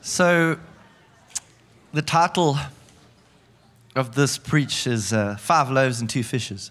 So, the title of this preach is 5 Loaves and 2 Fishes.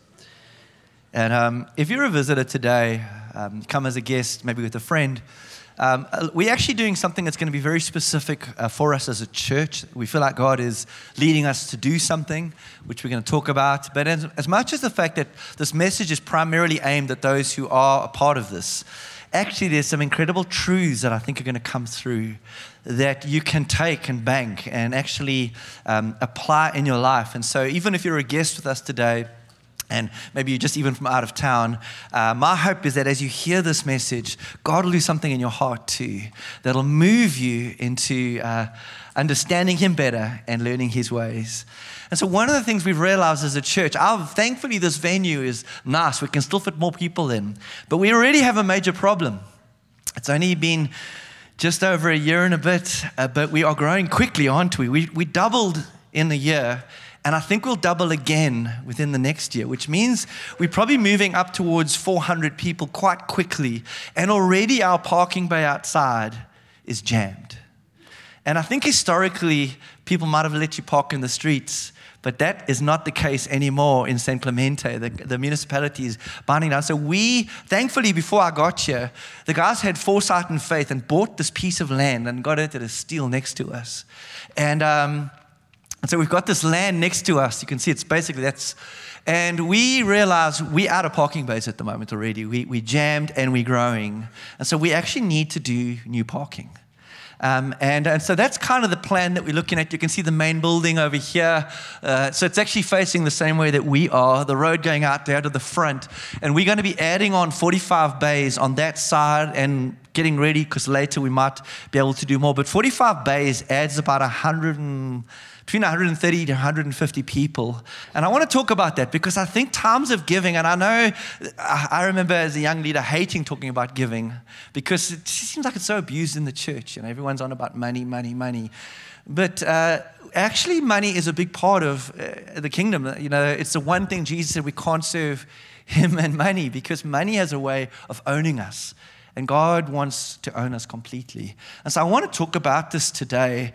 And if you're a visitor today, come as a guest, maybe with a friend, we're actually doing something that's going to be very specific for us as a church. We feel like God is leading us to do something, which we're going to talk about. But as much as the fact that this message is primarily aimed at those who are a part of this, actually there's some incredible truths that I think are going to come through that you can take and bank and actually apply in your life. And so even if you're a guest with us today, and maybe you're just even from out of town, my hope is that as you hear this message, God will do something in your heart too that'll move you into understanding Him better and learning His ways. And so one of the things we've realized as a church, thankfully this venue is nice. We can still fit more people in. But we already have a major problem. It's only been just over a year and a bit, but we are growing quickly, aren't we? We doubled in a year. And I think we'll double again within the next year, which means we're probably moving up towards 400 people quite quickly. And already our parking bay outside is jammed. And I think historically, people might have let you park in the streets, but that is not the case anymore in San Clemente. The municipality is binding down. So thankfully, before I got here, the guys had foresight and faith and bought this piece of land and got it at a steel next to us. And so we've got this land next to us. You can see it's basically and we realize we're out of parking bays at the moment already. We jammed and we're growing. And so we actually need to do new parking. And so that's kind of the plan that we're looking at. You can see the main building over here. So it's actually facing the same way that we are, the road going out there to the front. And we're going to be adding on 45 bays on that side and getting ready because later we might be able to do more. But 45 bays adds about between 130 to 150 people. And I want to talk about that because I think times of giving, and I remember as a young leader hating talking about giving because it seems like it's so abused in the church. Everyone's on about money, money, money. But actually money is a big part of the kingdom. It's the one thing Jesus said we can't serve Him and money because money has a way of owning us. And God wants to own us completely. And so I want to talk about this today.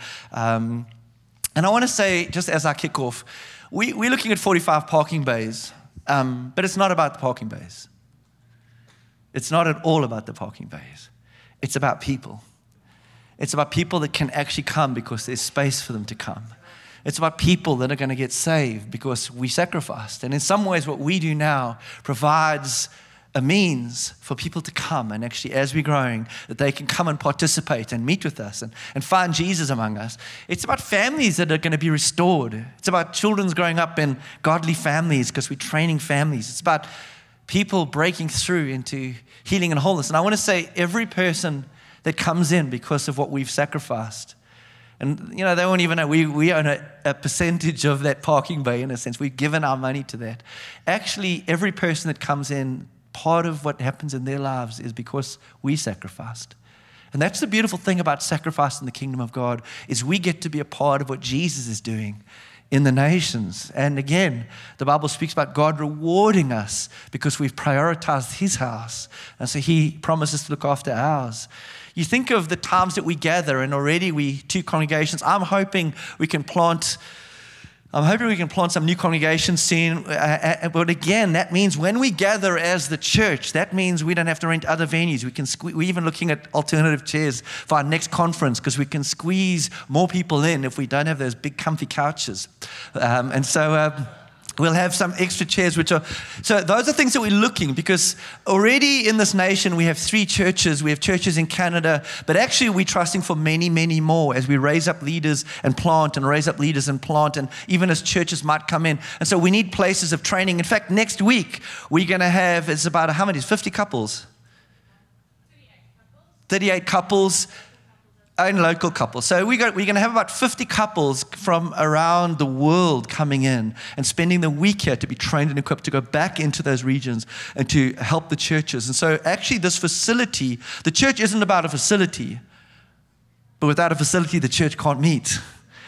And I want to say, just as I kick off, we're looking at 45 parking bays, but it's not about the parking bays. It's not at all about the parking bays. It's about people. It's about people that can actually come because there's space for them to come. It's about people that are going to get saved because we sacrificed. And in some ways, what we do now provides a means for people to come and actually, as we're growing, that they can come and participate and meet with us and find Jesus among us. It's about families that are going to be restored. It's about children's growing up in godly families because we're training families. It's about people breaking through into healing and wholeness. And I want to say every person that comes in because of what we've sacrificed, and they won't even know, we own a percentage of that parking bay in a sense. We've given our money to that. Actually, every person that comes in, part of what happens in their lives is because we sacrificed. And that's the beautiful thing about sacrifice in the kingdom of God is we get to be a part of what Jesus is doing in the nations. And again, the Bible speaks about God rewarding us because we've prioritized His house. And so He promises to look after ours. You think of the times that we gather and already we 2 congregations. I'm hoping we can plant some new congregations soon. But again, that means when we gather as the church, that means we don't have to rent other venues. We're even looking at alternative chairs for our next conference because we can squeeze more people in if we don't have those big comfy couches. We'll have some extra chairs, so those are things that we're looking because already in this nation we have 3 churches. We have churches in Canada, but actually we're trusting for many, many more as we raise up leaders and plant and raise up leaders and plant, and even as churches might come in. And so we need places of training. In fact, next week we're going to have, it's about how many? 50 couples? 38 couples. And local couples. So we're going to have about 50 couples from around the world coming in and spending the week here to be trained and equipped to go back into those regions and to help the churches. And so actually this facility, the church isn't about a facility, but without a facility, the church can't meet.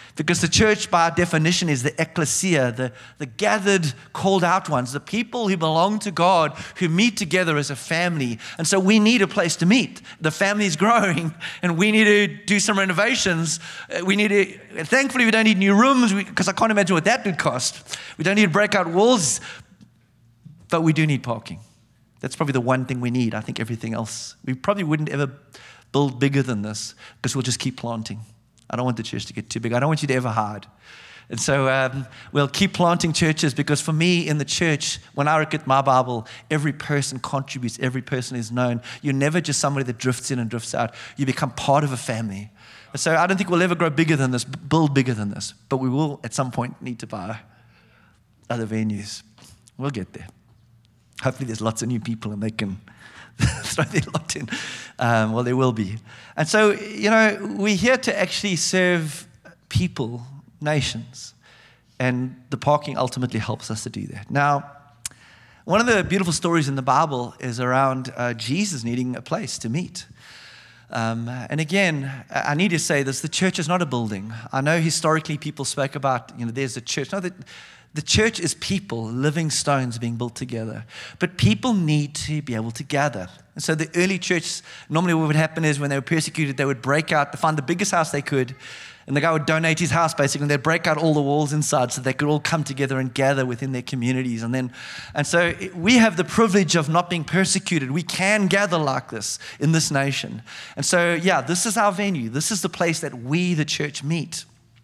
Because the church, by definition, is the ecclesia, the gathered, called out ones, the people who belong to God, who meet together as a family. And so we need a place to meet. The family is growing, and we need to do some renovations. Thankfully, we don't need new rooms, because I can't imagine what that would cost. We don't need to break out walls, but we do need parking. That's probably the one thing we need. I think everything else, we probably wouldn't ever build bigger than this, because we'll just keep planting. I don't want the church to get too big. I don't want you to ever hide. And so we'll keep planting churches, because for me in the church, when I look at my Bible, every person contributes, every person is known. You're never just somebody that drifts in and drifts out. You become part of a family. And so I don't think we'll ever grow bigger than this, build bigger than this, but we will at some point need to buy other venues. We'll get there. Hopefully there's lots of new people and they can throw their lot in. Well, there will be. And so, we're here to actually serve people, nations, and the parking ultimately helps us to do that. Now, one of the beautiful stories in the Bible is around Jesus needing a place to meet. And again, I need to say this, the church is not a building. I know historically people spoke about, there's a church. No, the church is people, living stones being built together. But people need to be able to gather. And so the early church, normally what would happen is when they were persecuted, they would break out, find the biggest house they could, and the guy would donate his house basically, and they'd break out all the walls inside so they could all come together and gather within their communities. And so we have the privilege of not being persecuted. We can gather like this in this nation. And so, this is our venue. This is the place that we, the church, meet.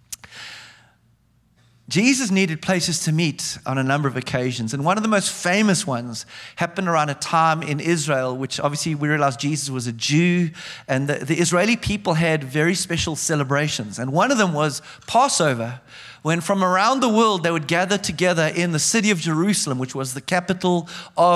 Jesus needed places to meet on a number of occasions. And one of the most famous ones happened around a time in Israel, which obviously we realize Jesus was a Jew, and the Israeli people had very special celebrations. And one of them was Passover, when from around the world they would gather together in the city of Jerusalem, which was the capital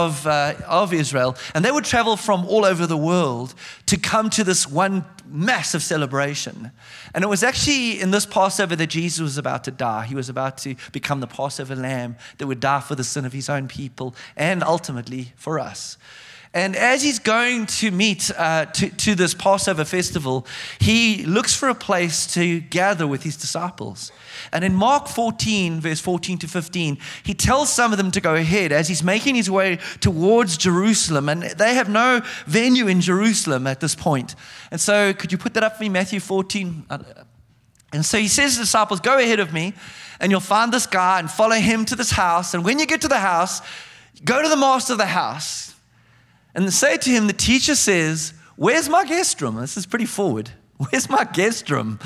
of Israel. And they would travel from all over the world to come to this one massive celebration. And it was actually in this Passover that Jesus was about to die. He was about to become the Passover lamb that would die for the sin of his own people and ultimately for us. And as he's going to meet to this Passover festival, he looks for a place to gather with his disciples. And in Mark 14, verse 14 to 15, he tells some of them to go ahead as he's making his way towards Jerusalem. And they have no venue in Jerusalem at this point. And so could you put that up for me, Matthew 14? And so he says to the disciples, go ahead of me, and you'll find this guy and follow him to this house. And when you get to the house, go to the master of the house and say to him, the teacher says, where's my guest room? This is pretty forward. Where's my guest room?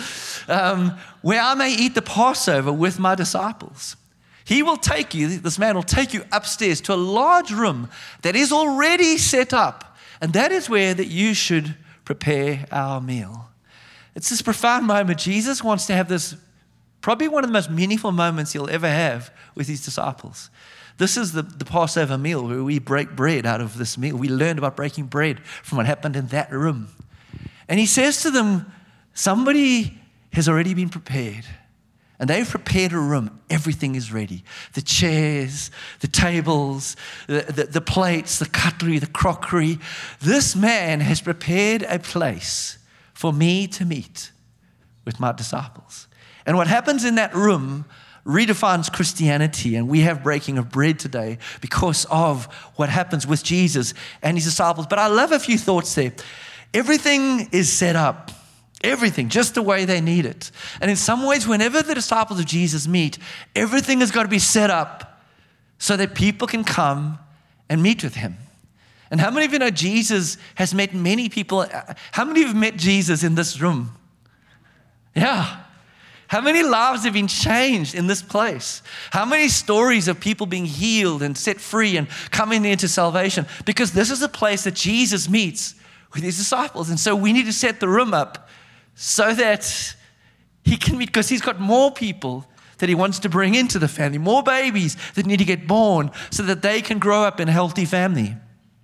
Where I may eat the Passover with my disciples. He will take you, this man will take you upstairs to a large room that is already set up. And that is where that you should prepare our meal. It's this profound moment. Jesus wants to have this, probably one of the most meaningful moments he'll ever have with his disciples. This is the Passover meal where we break bread out of this meal. We learned about breaking bread from what happened in that room. And he says to them, somebody has already been prepared. And they've prepared a room. Everything is ready. The chairs, the tables, the plates, the cutlery, the crockery. This man has prepared a place for me to meet with my disciples. And what happens in that room redefines Christianity, and we have breaking of bread today because of what happens with Jesus and his disciples. But I love a few thoughts there. Everything is set up, everything, just the way they need it. And in some ways, whenever the disciples of Jesus meet, everything has got to be set up so that people can come and meet with him. And how many of you know Jesus has met many people? How many have met Jesus in this room? Yeah. How many lives have been changed in this place? How many stories of people being healed and set free and coming into salvation? Because this is a place that Jesus meets with his disciples. And so we need to set the room up so that he can meet, because he's got more people that he wants to bring into the family, more babies that need to get born so that they can grow up in a healthy family.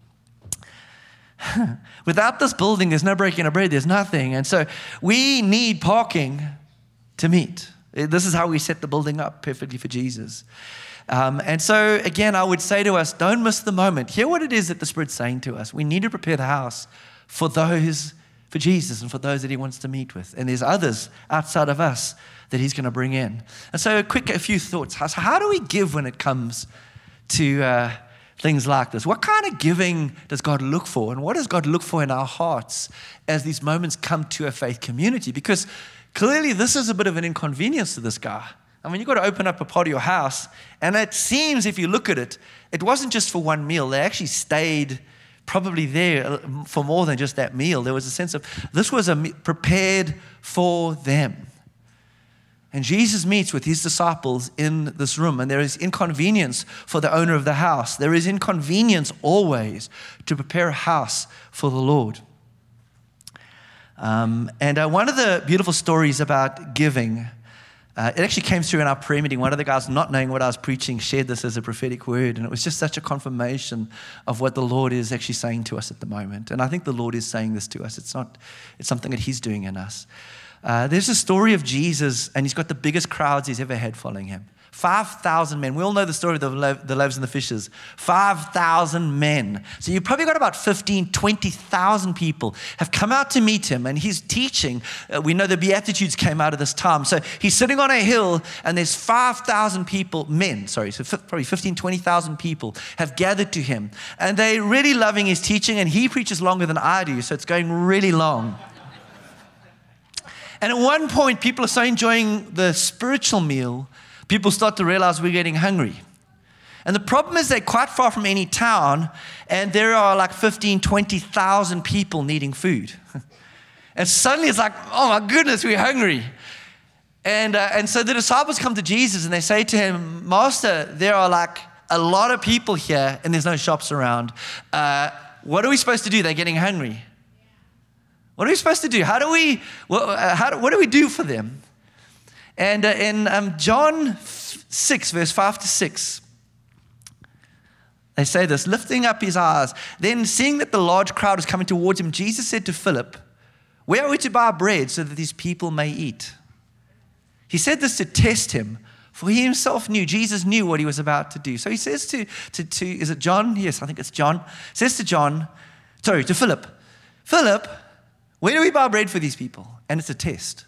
Without this building, there's no breaking of bread, there's nothing. And so we need parking to meet. This is how we set the building up perfectly for Jesus. And so, again, I would say to us, don't miss the moment. Hear what it is that the Spirit's saying to us. We need to prepare the house for those for Jesus and for those that he wants to meet with. And there's others outside of us that he's going to bring in. And so a few thoughts. How do we give when it comes to things like this? What kind of giving does God look for? And what does God look for in our hearts as these moments come to a faith community? Because clearly this is a bit of an inconvenience to this guy. I mean, you've got to open up a part of your house. And it seems, if you look at it, it wasn't just for one meal. They actually stayed probably there for more than just that meal. There was a sense of this was prepared for them. And Jesus meets with his disciples in this room, and there is inconvenience for the owner of the house. There is inconvenience always to prepare a house for the Lord. And one of the beautiful stories about giving, it actually came through in our prayer meeting. One of the guys, not knowing what I was preaching, shared this as a prophetic word, and it was just such a confirmation of what the Lord is actually saying to us at the moment. And I think the Lord is saying this to us. It's something that he's doing in us. There's a story of Jesus, and he's got the biggest crowds he's ever had following him. 5,000 men. We all know the story of the loaves and the fishes. 5,000 men. So you've probably got about 15, 20,000 people have come out to meet him, and he's teaching. We know the Beatitudes came out of this time. So he's sitting on a hill, and there's 5,000 people, so probably 15, 20,000 people have gathered to him. And they're really loving his teaching, and he preaches longer than I do, so it's going really long. And at one point, people are so enjoying the spiritual meal, people start to realize we're getting hungry. And the problem is they're quite far from any town, and there are like 15, 20,000 people needing food. And suddenly it's like, oh my goodness, we're hungry. And so the disciples come to Jesus and they say to him, Master, there are like a lot of people here and there's no shops around. What are we supposed to do? They're getting hungry. What are we supposed to do? What do we do for them? And in John 6, verse 5-6, they say this, lifting up his eyes, then seeing that the large crowd was coming towards him, Jesus said to Philip, where are we to buy bread so that these people may eat? He said this to test him, for he himself knew, Jesus knew what he was about to do. So he says to is it John? Yes, I think it's John. Says to Philip, Philip, where do we buy bread for these people? And it's a test.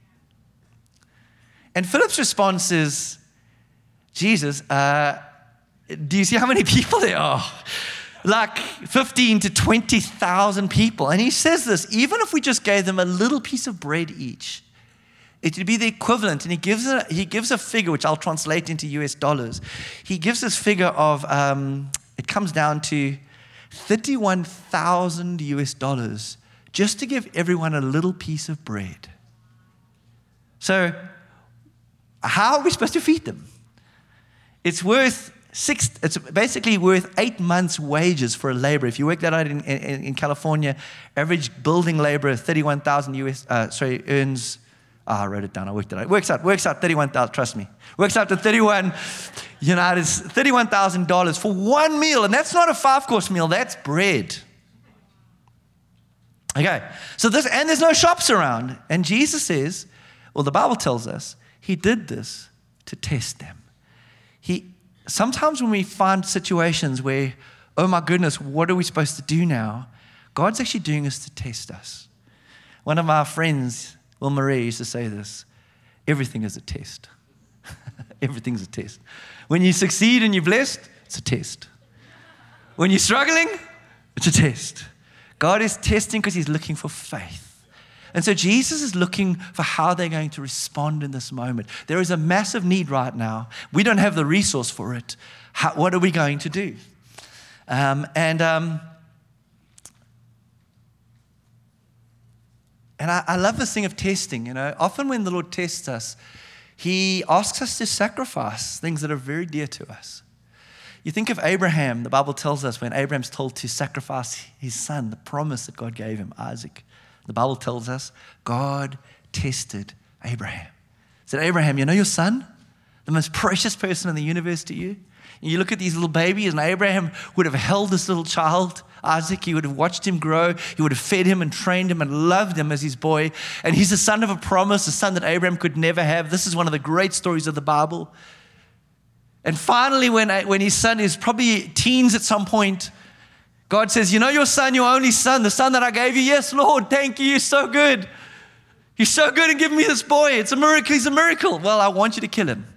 And Philip's response is, Jesus, do you see how many people there are? Like 15 to 20,000 people. And he says this, even if we just gave them a little piece of bread each, it would be the equivalent. And he gives a figure, which I'll translate into US dollars. He gives this figure of, it comes down to 31,000 US dollars just to give everyone a little piece of bread. So how are we supposed to feed them? It's basically worth 8 months' wages for a laborer. If you work that out in California, average building laborer, 31,000 earns, I wrote it down, I worked it out. Works out 31,000, trust me. Works out to $31,000 for one meal, and that's not a 5-course meal, that's bread. Okay, so there's no shops around. And Jesus says, well, the Bible tells us, he did this to test them. Sometimes when we find situations where, oh my goodness, what are we supposed to do now? God's actually doing this to test us. One of our friends, Will Marie, used to say this, everything is a test. Everything's a test. When you succeed and you're blessed, it's a test. When you're struggling, it's a test. God is testing because he's looking for faith. And so Jesus is looking for how they're going to respond in this moment. There is a massive need right now. We don't have the resource for it. What are we going to do? And I love this thing of testing. You know, often when the Lord tests us, he asks us to sacrifice things that are very dear to us. You think of Abraham. The Bible tells us when Abraham's told to sacrifice his son, the promise that God gave him, Isaac. The Bible tells us God tested Abraham. He said, Abraham, you know your son? The most precious person in the universe to you? And you look at these little babies, and Abraham would have held this little child, Isaac. He would have watched him grow. He would have fed him and trained him and loved him as his boy. And he's the son of a promise, a son that Abraham could never have. This is one of the great stories of the Bible. And finally, when his son is probably teens at some point, God says, you know your son, your only son, the son that I gave you? Yes, Lord, thank you. You're so good. You're so good in giving me this boy. It's a miracle. He's a miracle. Well, I want you to kill him.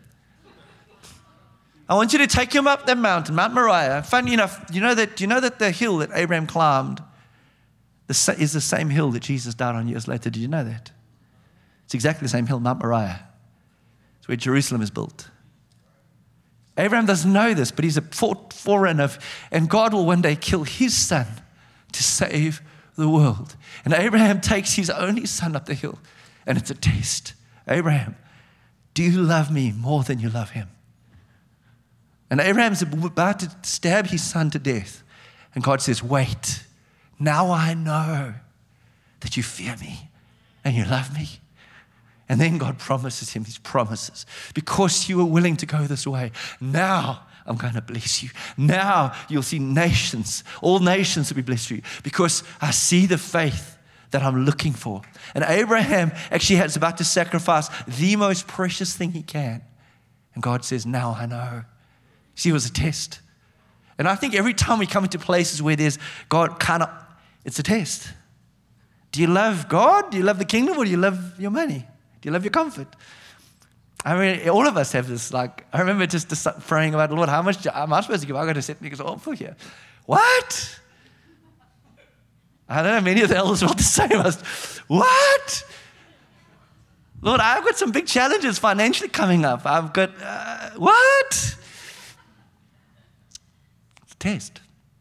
I want you to take him up that mountain, Mount Moriah. Funny enough, do you know that the hill that Abraham climbed is the same hill that Jesus died on years later? Did you know that? It's exactly the same hill, Mount Moriah. It's where Jerusalem is built. Abraham doesn't know this, but he's a forerunner, and God will one day kill his son to save the world. And Abraham takes his only son up the hill, and it's a test. Abraham, do you love me more than you love him? And Abraham's about to stab his son to death, and God says, wait, now I know that you fear me and you love me. And then God promises him these promises. Because you were willing to go this way, now I'm going to bless you. Now you'll see nations, all nations will be blessed through you. Because I see the faith that I'm looking for. And Abraham actually is about to sacrifice the most precious thing he can. And God says, now I know. See, it was a test. And I think every time we come into places where there's God it's a test. Do you love God? Do you love the kingdom? Or do you love your money? Do you love your comfort? I mean, all of us have this, I remember just praying about, Lord, how much am I supposed to give? I've got to set me example here. What? I don't know, many of the elders felt the same. What? Lord, I've got some big challenges financially coming up. I've got, what? It's a test.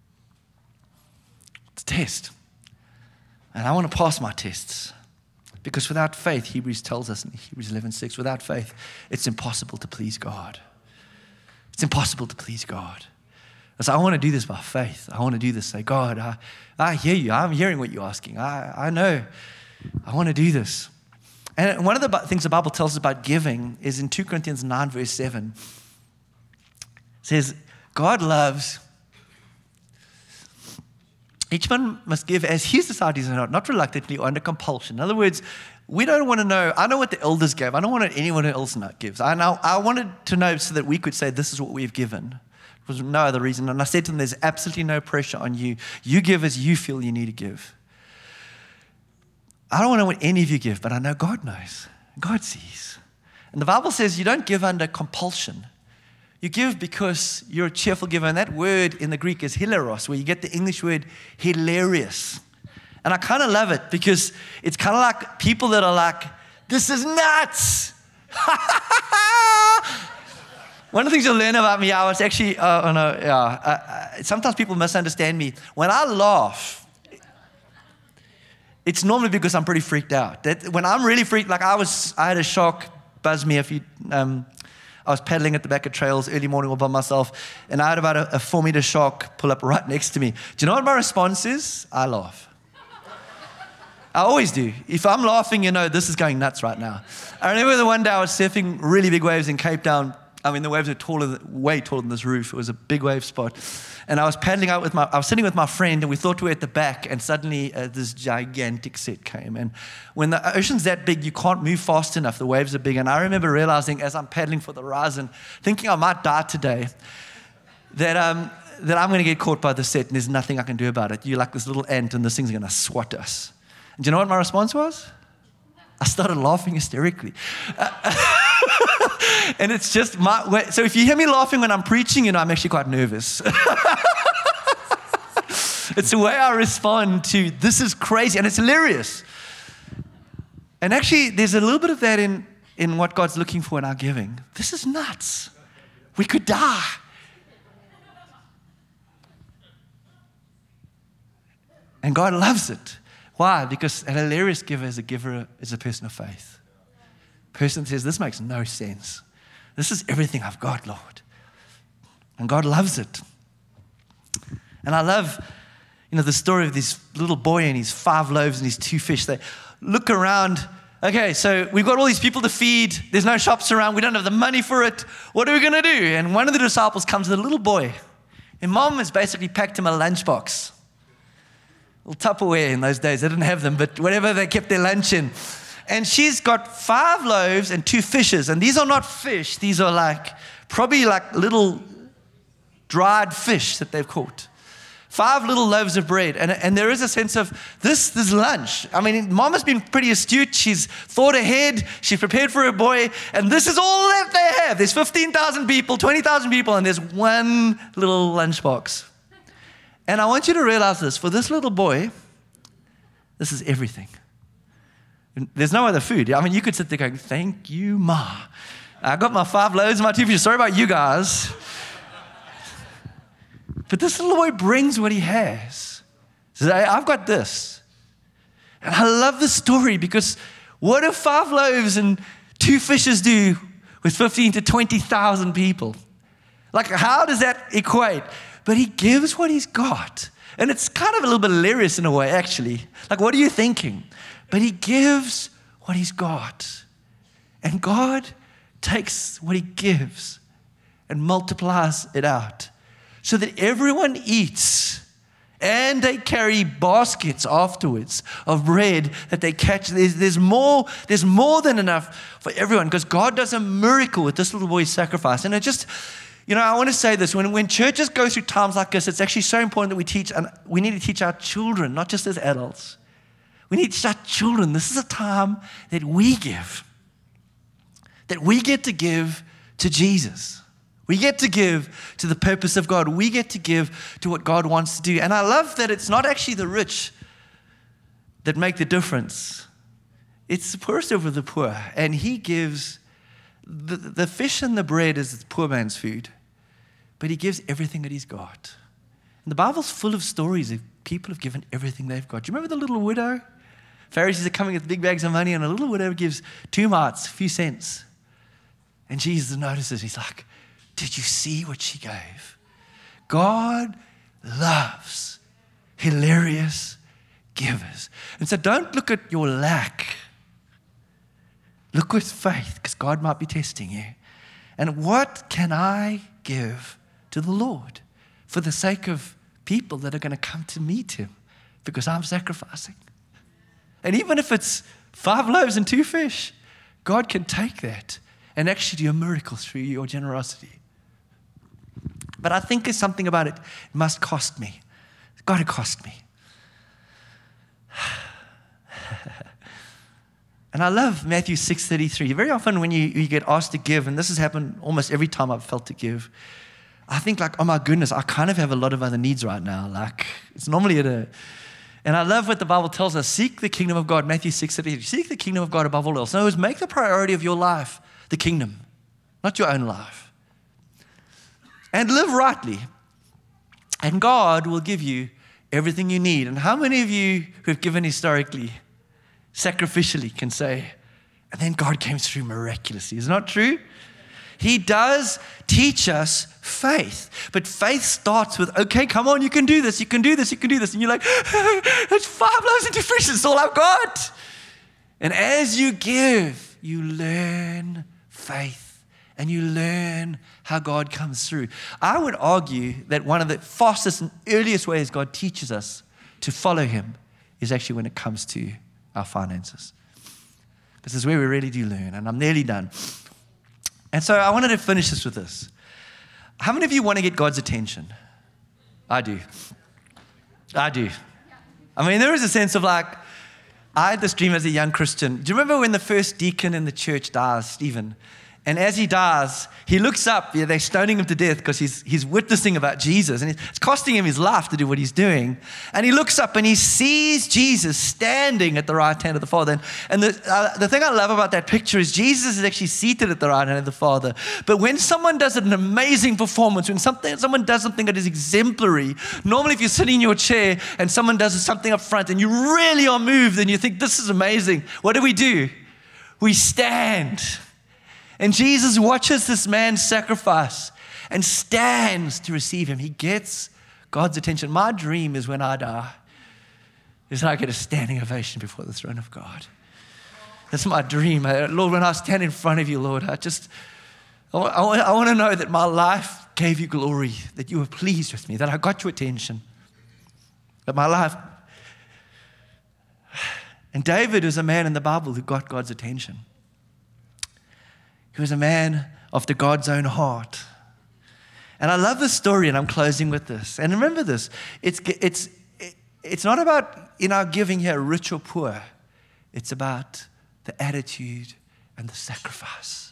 It's a test. And I want to pass my tests. Because without faith, Hebrews tells us in Hebrews 11:6, without faith, it's impossible to please God. It's impossible to please God. So I want to do this by faith. I want to do this. Say, God, I hear you. I'm hearing what you're asking. I know. I want to do this. And one of the things the Bible tells us about giving is in 2 Corinthians 9, verse 7. It says, God loves... Each one must give as his desires are not reluctantly or under compulsion. In other words, we don't want to know, I know what the elders gave. I don't want anyone else gives. I wanted to know so that we could say this is what we've given. There was no other reason. And I said to them, there's absolutely no pressure on you. You give as you feel you need to give. I don't want to know what any of you give, but I know God knows. God sees. And the Bible says you don't give under compulsion. You give because you're a cheerful giver. And that word in the Greek is hilaros, where you get the English word hilarious. And I kind of love it because it's kind of like people that are like, this is nuts. One of the things you'll learn about me, I was actually, sometimes people misunderstand me. When I laugh, it's normally because I'm pretty freaked out. When I'm really freaked, I had a shark buzz me I was paddling at the back of trails early morning all by myself, and I had about a 4-meter shark pull up right next to me. Do you know what my response is? I laugh. I always do. If I'm laughing, you know this is going nuts right now. I remember the one day I was surfing really big waves in Cape Town. I mean, the waves were way taller than this roof. It was a big wave spot. And I was paddling out I was sitting with my friend, and we thought we were at the back, and suddenly this gigantic set came. And when the ocean's that big, you can't move fast enough. The waves are big. And I remember realizing as I'm paddling for the horizon, thinking I might die today, that I'm going to get caught by the set, and there's nothing I can do about it. You're like this little ant, and this thing's going to swat us. And do you know what my response was? I started laughing hysterically. And it's just so if you hear me laughing when I'm preaching, you know I'm actually quite nervous. It's the way I respond to this is crazy, and it's hilarious. And actually, there's a little bit of that in what God's looking for in our giving. This is nuts. We could die. And God loves it. Why? Because a hilarious giver is a person of faith. Person says, this makes no sense. This is everything I've got, Lord. And God loves it. And I love, the story of this little boy and his 5 loaves and his 2 fish. They look around. Okay, so we've got all these people to feed. There's no shops around. We don't have the money for it. What are we going to do? And one of the disciples comes to the little boy. And mom has basically packed him a lunchbox. Little Tupperware in those days. They didn't have them, but whatever they kept their lunch in. And she's got 5 loaves and 2 fishes. And these are not fish. These are probably little dried fish that they've caught. 5 little loaves of bread. And there is a sense of this lunch. I mean, mom has been pretty astute. She's thought ahead. She's prepared for her boy. And this is all that they have. There's 15,000 people, 20,000 people, and there's one little lunchbox. And I want you to realize this. For this little boy, this is everything. There's no other food. I mean, you could sit there going, thank you, Ma. I got my 5 loaves and my 2 fishes. Sorry about you guys. But this little boy brings what he has. He says, I've got this. And I love this story because what do 5 loaves and 2 fishes do with 15 to 20,000 people? Like, how does that equate? But he gives what he's got. And it's kind of a little bit hilarious in a way, actually. Like, what are you thinking? But he gives what he's got. And God takes what he gives and multiplies it out so that everyone eats. And they carry baskets afterwards of bread that they catch. There's more than enough for everyone because God does a miracle with this little boy's sacrifice. And it just, I want to say this. When churches go through times like this, it's actually so important that we teach, and we need to teach our children, not just as adults. We need to teach our children. This is a time that we give, that we get to give to Jesus. We get to give to the purpose of God. We get to give to what God wants to do. And I love that it's not actually the rich that make the difference. It's the poorest over the poor. And he gives, the fish and the bread is the poor man's food. But he gives everything that he's got. And the Bible's full of stories of people have given everything they've got. Do you remember the little widow? Pharisees are coming with big bags of money, and a little widow gives 2 mites, a few cents. And Jesus notices, he's like, did you see what she gave? God loves hilarious givers. And so don't look at your lack. Look with faith, because God might be testing you. And what can I give to the Lord for the sake of people that are going to come to meet him because I'm sacrificing? And even if it's 5 loaves and 2 fish, God can take that and actually do a miracle through your generosity. But I think there's something about it. It must cost me. It's got to cost me. And I love Matthew 6:33. Very often when you get asked to give, and this has happened almost every time I've felt to give, I think like, oh my goodness, I kind of have a lot of other needs right now. Like, it's normally and I love what the Bible tells us. Seek the kingdom of God, Matthew 6:33. Seek the kingdom of God above all else. In other words, make the priority of your life the kingdom, not your own life. And live rightly. And God will give you everything you need. And how many of you who have given historically, sacrificially, can say, and then God came through miraculously? Is it not true? He does teach us faith. But faith starts with, okay, come on, you can do this, you can do this, you can do this. And you're like, it's 5 loaves and 2 fishes, it's all I've got. And as you give, you learn faith. And you learn how God comes through. I would argue that one of the fastest and earliest ways God teaches us to follow him is actually when it comes to our finances. This is where we really do learn, and I'm nearly done. And so I wanted to finish this with this. How many of you want to get God's attention? I do. I mean, there is a sense of like, I had this dream as a young Christian. Do you remember when the first deacon in the church dies, Stephen? And as he dies, he looks up. They're stoning him to death because he's witnessing about Jesus. And it's costing him his life to do what he's doing. And he looks up and he sees Jesus standing at the right hand of the Father. And the thing I love about that picture is Jesus is actually seated at the right hand of the Father. But when someone does an amazing performance, when someone does something that is exemplary, normally if you're sitting in your chair and someone does something up front and you really are moved and you think, this is amazing, what do? We stand. And Jesus watches this man sacrifice and stands to receive him. He gets God's attention. My dream is when I die, is that I get a standing ovation before the throne of God. That's my dream. Lord, when I stand in front of you, Lord, I want to know that my life gave you glory, that you were pleased with me, that I got your attention, that my life. And David is a man in the Bible who got God's attention. He was a man after God's own heart. And I love this story, and I'm closing with this. And remember this, it's not about in our giving here rich or poor. It's about the attitude and the sacrifice.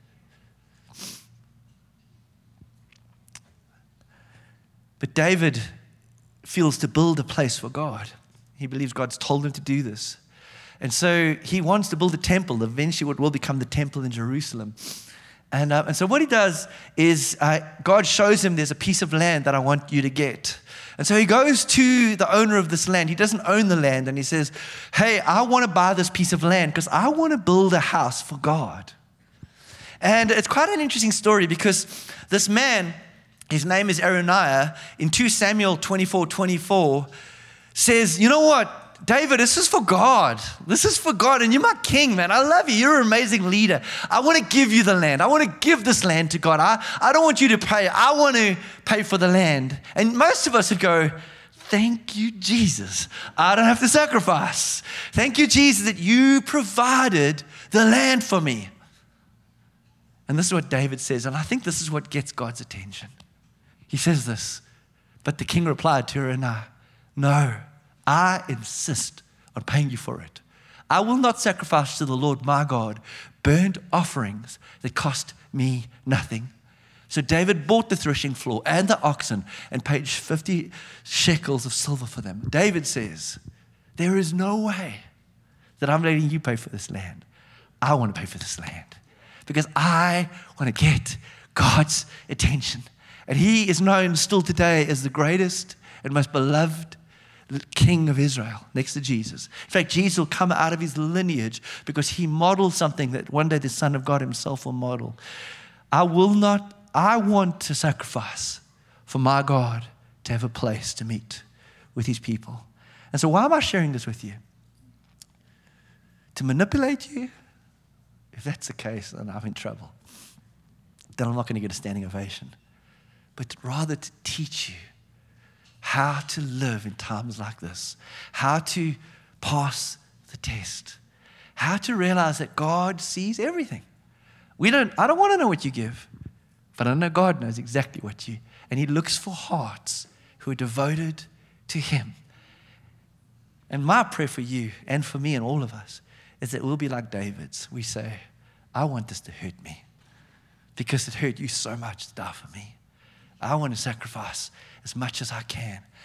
But David feels to build a place for God. He believes God's told him to do this. And so he wants to build a temple, eventually what will become the temple in Jerusalem. And so what he does is God shows him there's a piece of land that I want you to get. And so he goes to the owner of this land. He doesn't own the land. And he says, hey, I want to buy this piece of land because I want to build a house for God. And it's quite an interesting story because this man, his name is Adoniah, in 2 Samuel 24:24, says, you know what, David, this is for God. This is for God, and you're my king, man. I love you. You're an amazing leader. I want to give you the land. I want to give this land to God. I don't want you to pay. I want to pay for the land. And most of us would go, thank you, Jesus. I don't have to sacrifice. Thank you, Jesus, that you provided the land for me. And this is what David says, and I think this is what gets God's attention. He says this, but the king replied to Adoniah, no, I insist on paying you for it. I will not sacrifice to the Lord my God burnt offerings that cost me nothing. So David bought the threshing floor and the oxen and paid 50 shekels of silver for them. David says, there is no way that I'm letting you pay for this land. I want to pay for this land because I want to get God's attention. And he is known still today as the greatest and most beloved King of Israel, next to Jesus. In fact, Jesus will come out of his lineage because he modeled something that one day the Son of God himself will model. I want to sacrifice for my God to have a place to meet with his people. And so why am I sharing this with you? To manipulate you? If that's the case, then I'm in trouble. Then I'm not going to get a standing ovation. But rather to teach you how to live in times like this, how to pass the test, how to realize that God sees everything. I don't want to know what you give, but I know God knows exactly what you, and he looks for hearts who are devoted to him. And my prayer for you and for me and all of us is that we'll be like David's. We say, I want this to hurt me because it hurt you so much to die for me. I want to sacrifice as much as I can.